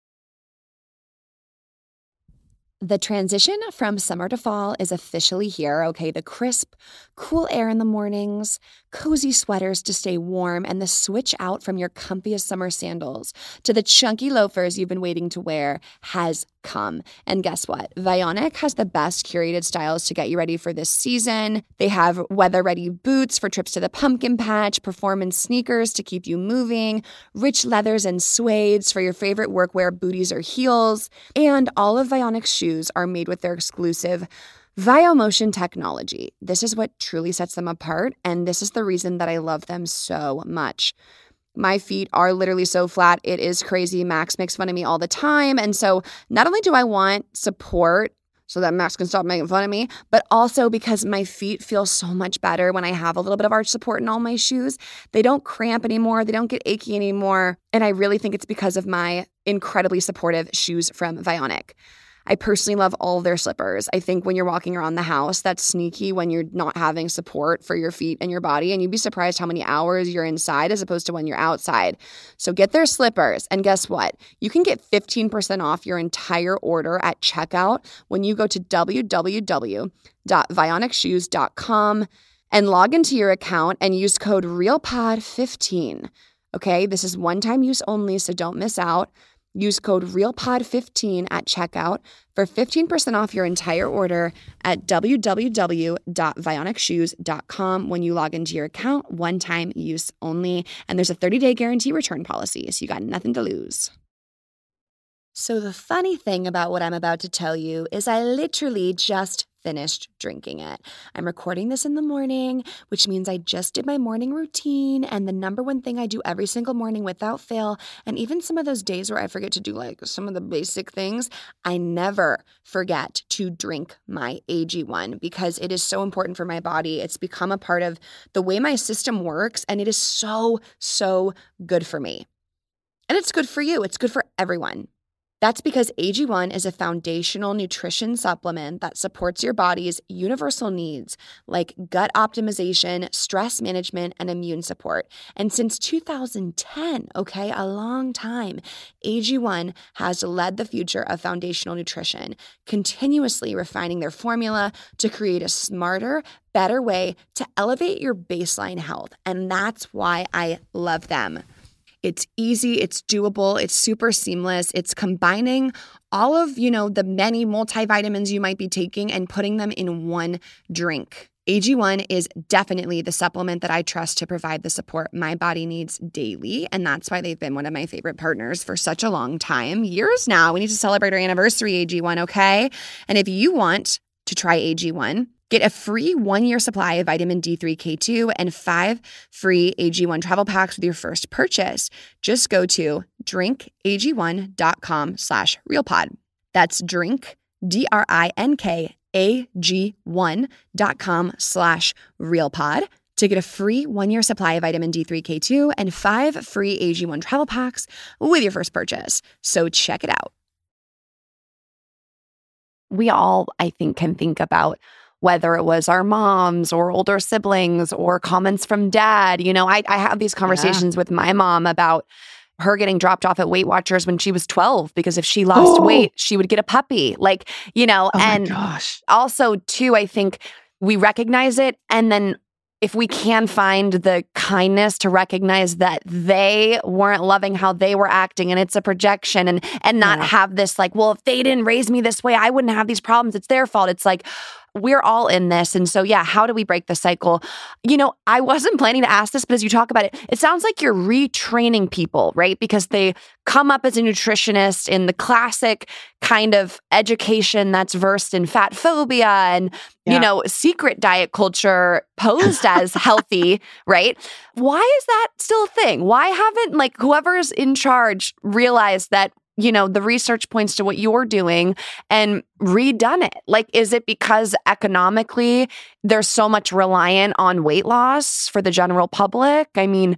The transition from summer to fall is officially here, okay? The crisp, cool air in the mornings, cozy sweaters to stay warm, and the switch out from your comfiest summer sandals to the chunky loafers you've been waiting to wear has come. And guess what? Vionic has the best curated styles to get you ready for this season. They have weather-ready boots for trips to the pumpkin patch, performance sneakers to keep you moving, rich leathers and suedes for your favorite workwear booties or heels, and all of Vionic's shoes are made with their exclusive VioMotion technology. This is what truly sets them apart, and this is the reason that I love them so much. My feet are literally so flat. It is crazy. Max makes fun of me all the time. And so not only do I want support so that Max can stop making fun of me, but also because my feet feel so much better when I have a little bit of arch support in all my shoes. They don't cramp anymore. They don't get achy anymore. And I really think it's because of my incredibly supportive shoes from Vionic. I personally love all of their slippers. I think when you're walking around the house, that's sneaky when you're not having support for your feet and your body, and you'd be surprised how many hours you're inside as opposed to when you're outside. So get their slippers, and guess what? You can get fifteen percent off your entire order at checkout when you go to w w w dot vionic shoes dot com and log into your account and use code real pod fifteen. Okay, this is one-time use only, so don't miss out. Use code real pod fifteen at checkout for fifteen percent off your entire order at w w w dot vionic shoes dot com when you log into your account. One-time use only. And there's a thirty-day guarantee return policy, so you got nothing to lose. So the funny thing about what I'm about to tell you is I literally just finished drinking it. I'm recording this in the morning, which means I just did my morning routine, and the number one thing I do every single morning without fail, and even some of those days where I forget to do like some of the basic things, I never forget to drink my A G one because it is so important for my body. It's become a part of the way my system works, and it is so, so good for me. And it's good for you. It's good for everyone. That's because A G one is a foundational nutrition supplement that supports your body's universal needs like gut optimization, stress management, and immune support. And since two thousand ten, okay, a long time, A G one has led the future of foundational nutrition, continuously refining their formula to create a smarter, better way to elevate your baseline health. And that's why I love them. It's easy, it's doable, it's super seamless. It's combining all of, you know, the many multivitamins you might be taking and putting them in one drink. A G one is definitely the supplement that I trust to provide the support my body needs daily, and that's why they've been one of my favorite partners for such a long time. Years now. We need to celebrate our anniversary, A G one, okay? And if you want to try A G one, get a free one-year supply of vitamin D three K two and five free A G one travel packs with your first purchase. Just go to drinkag1.com slash realpod. That's drink, D R I N K A G one dot com slash realpod to get a free one-year supply of vitamin D three K two and five free A G one travel packs with your first purchase. So check it out. We all, I think, can think about whether it was our moms or older siblings or comments from dad. You know, I, I have these conversations yeah. with my mom about her getting dropped off at Weight Watchers when she was twelve, because if she lost oh. weight, she would get a puppy. Like, you know, oh and my gosh. Also, too, I think we recognize it, and then if we can find the kindness to recognize that they weren't loving how they were acting and it's a projection, and and not yeah. have this like, well, if they didn't raise me this way, I wouldn't have these problems. It's their fault. It's like, we're all in this. And so, yeah, how do we break the cycle? You know, I wasn't planning to ask this, but as you talk about it, it sounds like you're retraining people, right? Because they come up as a nutritionist in the classic kind of education that's versed in fat phobia and, yeah. you know, secret diet culture posed as healthy, right? Why is that still a thing? Why haven't, like, whoever's in charge realized that, you know, the research points to what you're doing and redone it? Like, is it because economically there's so much reliant on weight loss for the general public? I mean,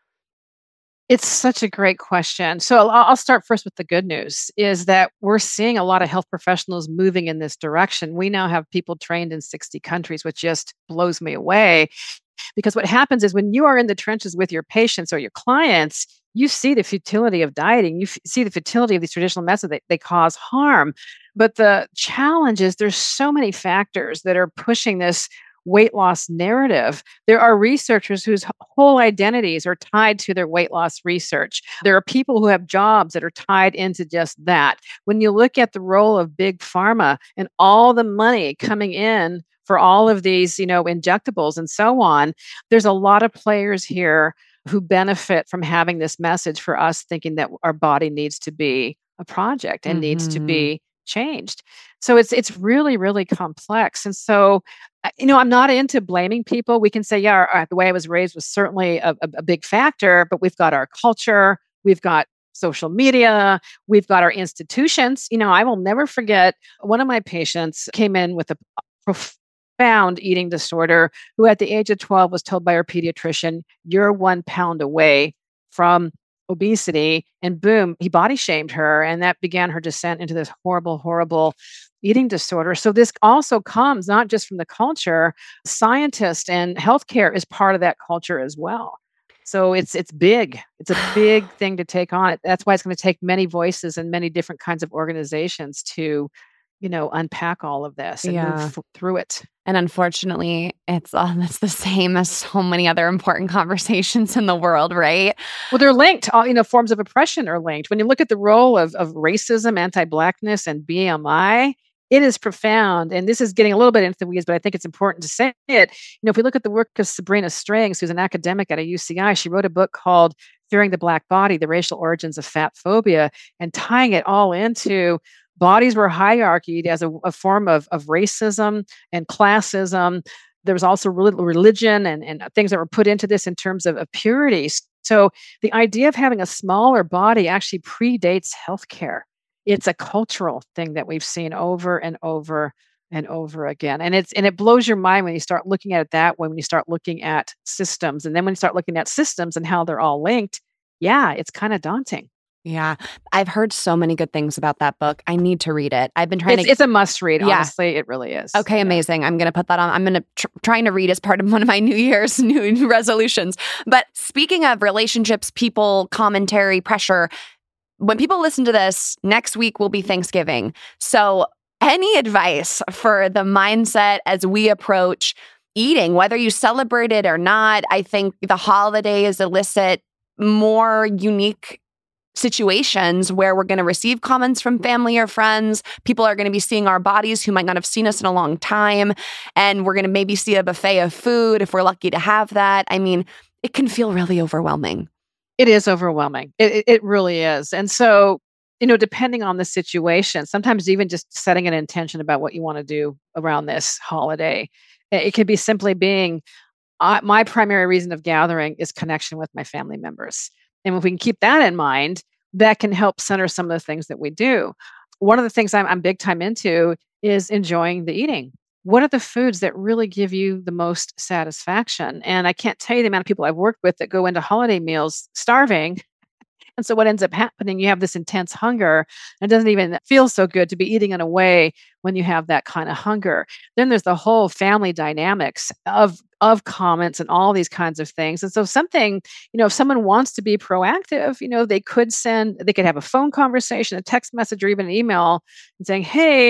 it's such a great question. So I'll start first with the good news is that we're seeing a lot of health professionals moving in this direction. We now have people trained in sixty countries, which just blows me away. Because what happens is when you are in the trenches with your patients or your clients, you see the futility of dieting. You f- see the futility of these traditional methods. They, they cause harm. But the challenge is there's so many factors that are pushing this weight loss narrative. There are researchers whose whole identities are tied to their weight loss research. There are people who have jobs that are tied into just that. When you look at the role of big pharma and all the money coming in for all of these, you know, injectables and so on, there's a lot of players here who benefit from having this message for us thinking that our body needs to be a project and mm-hmm. needs to be changed. So it's it's really, really complex. And so, you know, I'm not into blaming people. We can say, yeah, our, the way I was raised was certainly a, a, a big factor, but we've got our culture, we've got social media, we've got our institutions. You know, I will never forget one of my patients came in with a prof- Found eating disorder, who at the age of twelve was told by her pediatrician, you're one pound away from obesity. And boom, he body shamed her. And that began her descent into this horrible, horrible eating disorder. So this also comes not just from the culture, scientists and healthcare is part of that culture as well. So it's it's big. It's a big thing to take on. That's why it's going to take many voices and many different kinds of organizations to, you know, unpack all of this and yeah. move f- through it. And unfortunately, it's all that's the same as so many other important conversations in the world, right? Well, they're linked. All, you know, forms of oppression are linked. When you look at the role of, of racism, anti-Blackness, and B M I, it is profound. And this is getting a little bit into the weeds, but I think it's important to say it. You know, if we look at the work of Sabrina Strings, who's an academic at a U C I, she wrote a book called Fearing the Black Body, The Racial Origins of Fat Phobia, and tying it all into bodies were hierarchied as a, a form of, of racism and classism. There was also religion and, and things that were put into this in terms of, of purity. So the idea of having a smaller body actually predates healthcare. It's a cultural thing that we've seen over and over and over again. And it's and it blows your mind when you start looking at it that way, when you start looking at systems. And then when you start looking at systems and how they're all linked, yeah, it's kind of daunting. Yeah. I've heard so many good things about that book. I need to read it. I've been trying it's, to... It's a must read, yeah. honestly. It really is. Okay, amazing. Yeah. I'm going to put that on. I'm going to tr- trying to read as part of one of my New Year's new resolutions. But speaking of relationships, people, commentary, pressure, when people listen to this, next week will be Thanksgiving. So any advice for the mindset as we approach eating, whether you celebrate it or not? I think the holidays elicit more unique situations where we're going to receive comments from family or friends. People are going to be seeing our bodies who might not have seen us in a long time. And we're going to maybe see a buffet of food if we're lucky to have that. I mean, it can feel really overwhelming. It is overwhelming. It, it, it really is. And so, you know, depending on the situation, sometimes even just setting an intention about what you want to do around this holiday, it could be simply being, uh, my primary reason of gathering is connection with my family members. And if we can keep that in mind, that can help center some of the things that we do. One of the things I'm, I'm big time into is enjoying the eating. What are the foods that really give you the most satisfaction? And I can't tell you the amount of people I've worked with that go into holiday meals starving. And so what ends up happening, you have this intense hunger, and it doesn't even feel so good to be eating in a way when you have that kind of hunger. Then there's the whole family dynamics of, of comments and all these kinds of things. And so something, you know, if someone wants to be proactive, you know, they could send, they could have a phone conversation, a text message, or even an email and saying, hey,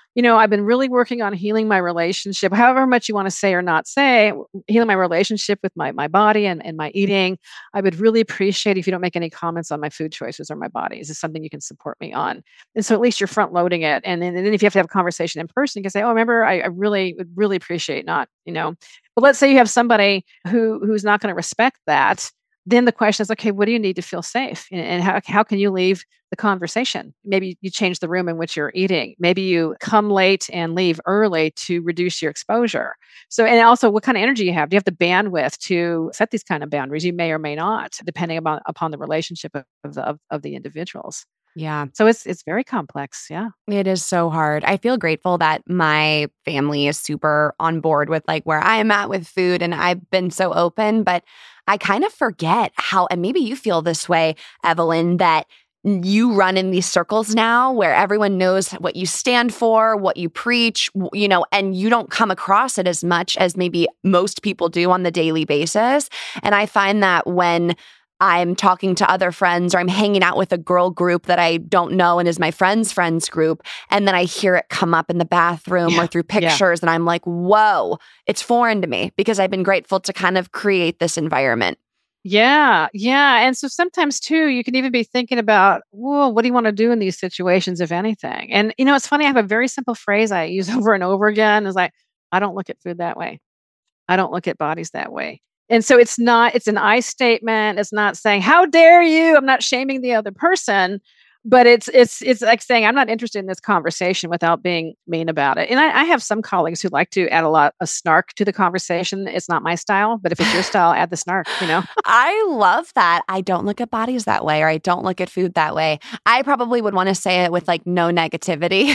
you know, I've been really working on healing my relationship, however much you want to say or not say, healing my relationship with my, my body and, and my eating. I would really appreciate if you don't make any comments on my food choices or my body. Is this something you can support me on? And so at least you're front loading it. And then, and then if you have to have a conversation in person, you can say, oh, remember, I, I really would really appreciate not, you know, but let's say you have somebody who who's not going to respect that. Then the question is, okay, what do you need to feel safe? And, and how, how can you leave the conversation? Maybe you change the room in which you're eating. Maybe you come late and leave early to reduce your exposure. So, and also what kind of energy you have. Do you have the bandwidth to set these kind of boundaries? You may or may not, depending upon, upon the relationship of, of, the, of, of the individuals. Yeah. So it's it's very complex. Yeah. It is so hard. I feel grateful that my family is super on board with like where I am at with food, and I've been so open, but I kind of forget how, and maybe you feel this way, Evelyn, that you run in these circles now where everyone knows what you stand for, what you preach, you know, and you don't come across it as much as maybe most people do on the daily basis. And I find that when I'm talking to other friends or I'm hanging out with a girl group that I don't know and is my friend's friend's group, and then I hear it come up in the bathroom yeah. or through pictures, yeah. and I'm like, whoa, it's foreign to me because I've been grateful to kind of create this environment. Yeah, yeah. And so sometimes too, you can even be thinking about, well, what do you want to do in these situations, if anything? And, you know, it's funny, I have a very simple phrase I use over and over again. It's like, I don't look at food that way. I don't look at bodies that way. And so it's not, it's an I statement. It's not saying, how dare you? I'm not shaming the other person, but it's, it's, it's like saying, I'm not interested in this conversation without being mean about it. And I, I have some colleagues who like to add a lot of snark to the conversation. It's not my style, but if it's your style, add the snark, you know? I love that. I don't look at bodies that way, or I don't look at food that way. I probably would want to say it with like no negativity,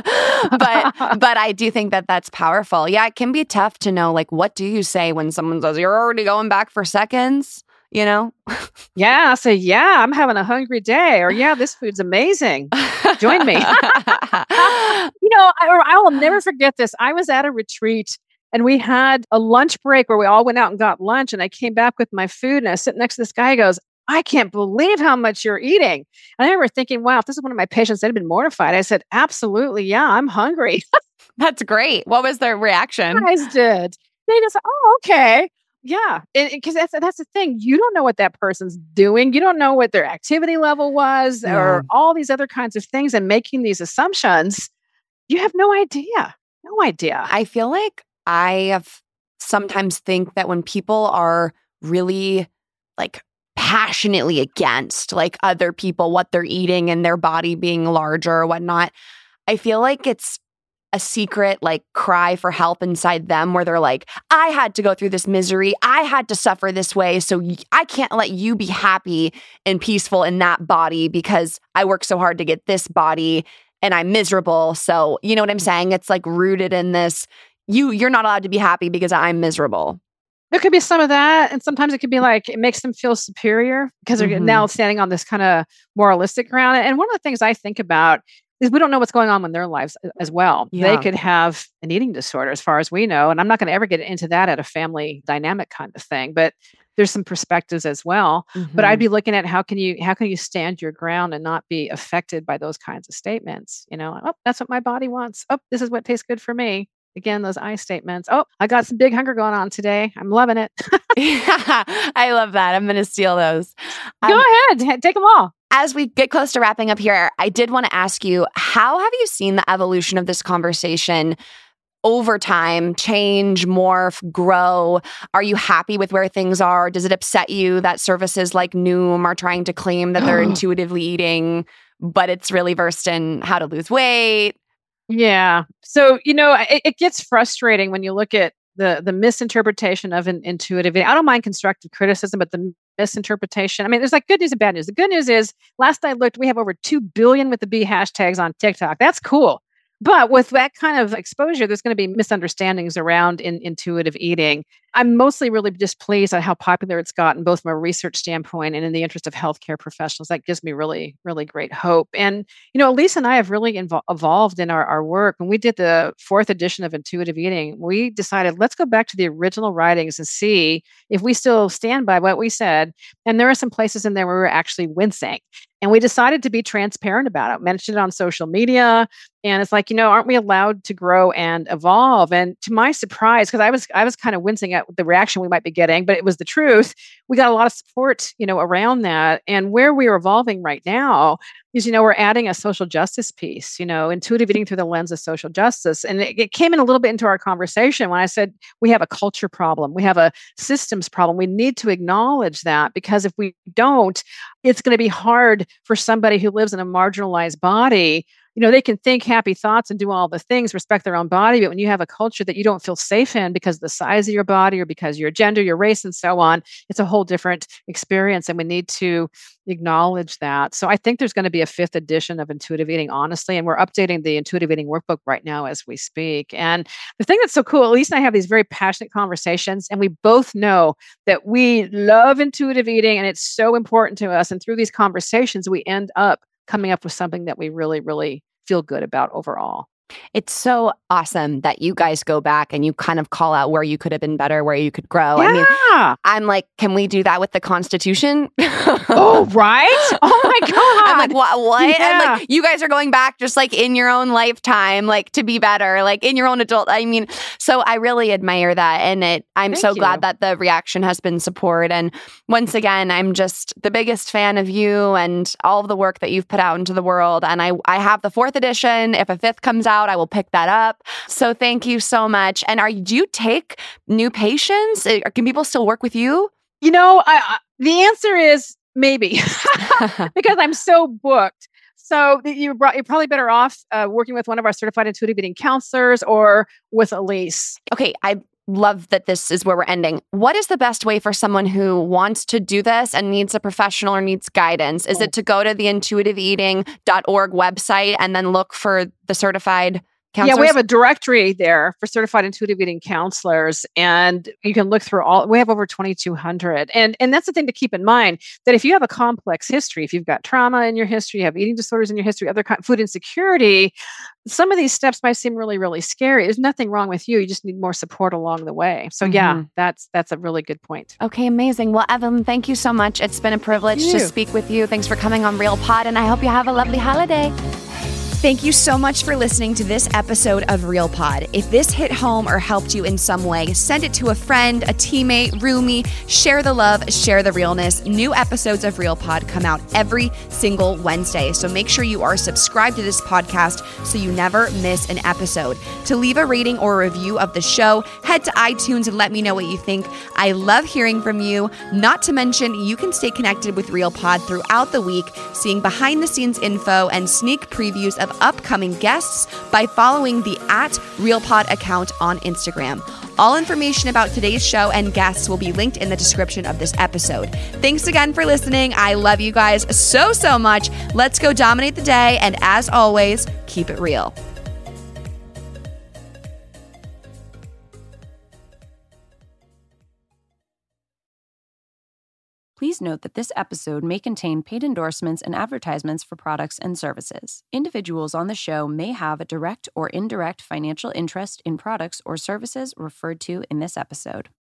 but, but I do think that that's powerful. Yeah. It can be tough to know, like, what do you say when someone says you're already going back for seconds? You know? Yeah, I'll say, yeah, I'm having a hungry day. Or, yeah, this food's amazing. Join me. You know, I, I will never forget this. I was at a retreat and we had a lunch break where we all went out and got lunch. And I came back with my food and I was sitting next to this guy who goes, I can't believe how much you're eating. And I remember thinking, wow, if this is one of my patients, I'd have been mortified. I said, absolutely, yeah, I'm hungry. That's great. What was their reaction? You guys did. They just, oh, okay. Yeah, because that's that's the thing. You don't know what that person's doing. You don't know what their activity level was, yeah. or all these other kinds of things. And making these assumptions, you have no idea. No idea. I feel like I have sometimes think that when people are really like passionately against like other people, what they're eating and their body being larger or whatnot, I feel like it's a secret like cry for help inside them where they're like, I had to go through this misery. I had to suffer this way. So I can't let you be happy and peaceful in that body because I worked so hard to get this body and I'm miserable. So you know what I'm saying? It's like rooted in this, you, you're not allowed to be happy because I'm miserable. There could be some of that. And sometimes it could be like, it makes them feel superior because they're mm-hmm. now standing on this kind of moralistic ground. And one of the things I think about is we don't know what's going on in their lives as well. Yeah. They could have an eating disorder as far as we know. And I'm not going to ever get into that at a family dynamic kind of thing, but there's some perspectives as well. Mm-hmm. But I'd be looking at how can you, how can you stand your ground and not be affected by those kinds of statements? You know, oh, that's what my body wants. Oh, this is what tastes good for me. Again, those I statements. Oh, I got some big hunger going on today. I'm loving it. Yeah, I love that. I'm going to steal those. Go um, ahead. Take them all. As we get close to wrapping up here, I did want to ask you, how have you seen the evolution of this conversation over time, change, morph, grow? Are you happy with where things are? Does it upset you that services like Noom are trying to claim that they're intuitively eating, but it's really versed in how to lose weight? Yeah. So, you know, it, it gets frustrating when you look at the the misinterpretation of an intuitive eating. I don't mind constructive criticism, but the misinterpretation. I mean, there's like good news and bad news. The good news is, last I looked, we have over two billion with the B hashtags on TikTok. That's cool. But with that kind of exposure, there's going to be misunderstandings around in, intuitive eating. I'm mostly really just pleased at how popular it's gotten, both from a research standpoint and in the interest of healthcare professionals. That gives me really, really great hope. And, you know, Elise and I have really invo- evolved in our, our work. When we did the fourth edition of Intuitive Eating, we decided, let's go back to the original writings and see if we still stand by what we said. And there are some places in there where we were actually wincing. And we decided to be transparent about it, mentioned it on social media. And it's like, you know, aren't we allowed to grow and evolve? And to my surprise, because I was I was kind of wincing at the reaction we might be getting, but it was the truth. We got a lot of support, you know, around that. And where we're evolving right now is, you know, we're adding a social justice piece, you know, intuitive eating through the lens of social justice. And it, it came in a little bit into our conversation when I said we have a culture problem, we have a systems problem. We need to acknowledge that, because if we don't, it's going to be hard for somebody who lives in a marginalized body. You know, they can think happy thoughts and do all the things, respect their own body. But when you have a culture that you don't feel safe in because of the size of your body or because of your gender, your race, and so on, it's a whole different experience. And we need to acknowledge that. So I think there's going to be a fifth edition of Intuitive Eating, honestly. And we're updating the Intuitive Eating workbook right now as we speak. And the thing that's so cool, Elise and I have these very passionate conversations, and we both know that we love intuitive eating and it's so important to us. And through these conversations, we end up coming up with something that we really, really feel good about overall. It's so awesome that you guys go back and you kind of call out where you could have been better, where you could grow. Yeah. I mean, I'm like, can we do that with the Constitution? Oh, right? Oh my God. I'm like, what? What? Yeah. And like, you guys are going back just like in your own lifetime, like to be better, like in your own adult. I mean, so I really admire that. And it, I'm Thank so you. glad that the reaction has been support. And once again, I'm just the biggest fan of you and all of the work that you've put out into the world. And I, I have the fourth edition. If a fifth comes out, I will pick that up. So thank you so much. And are do you take new patients? Can people still work with you? You know, I, I, the answer is maybe because I'm so booked. So you're, you're probably better off uh, working with one of our certified intuitive eating counselors or with Elise. Okay, I love that this is where we're ending. What is the best way for someone who wants to do this and needs a professional or needs guidance? Is oh. it to go to the intuitive eating dot org website and then look for the certified counselors? Yeah, we have a directory there for certified intuitive eating counselors, and you can look through all. We have over twenty-two hundred, and and that's the thing to keep in mind, that if you have a complex history, if you've got trauma in your history, you have eating disorders in your history, other kind, food insecurity, some of these steps might seem really, really scary. There's nothing wrong with you. You just need more support along the way. So mm-hmm. yeah, that's that's a really good point. Okay, amazing. Well, Evelyn, thank you so much. It's been a privilege to speak with you. Thanks for coming on Real Pod, and I hope you have a lovely holiday. Thank you so much for listening to this episode of Real Pod. If this hit home or helped you in some way, send it to a friend, a teammate, roomie. Share the love, share the realness. New episodes of Real Pod come out every single Wednesday, so make sure you are subscribed to this podcast so you never miss an episode. To leave a rating or a review of the show, head to iTunes and let me know what you think. I love hearing from you. Not to mention, you can stay connected with Real Pod throughout the week, seeing behind-the-scenes info and sneak previews of upcoming guests by following the at RealPod account on Instagram. All information about today's show and guests will be linked in the description of this episode. Thanks again for listening. I love you guys so, so much. Let's go dominate the day. And as always, keep it real. Please note that this episode may contain paid endorsements and advertisements for products and services. Individuals on the show may have a direct or indirect financial interest in products or services referred to in this episode.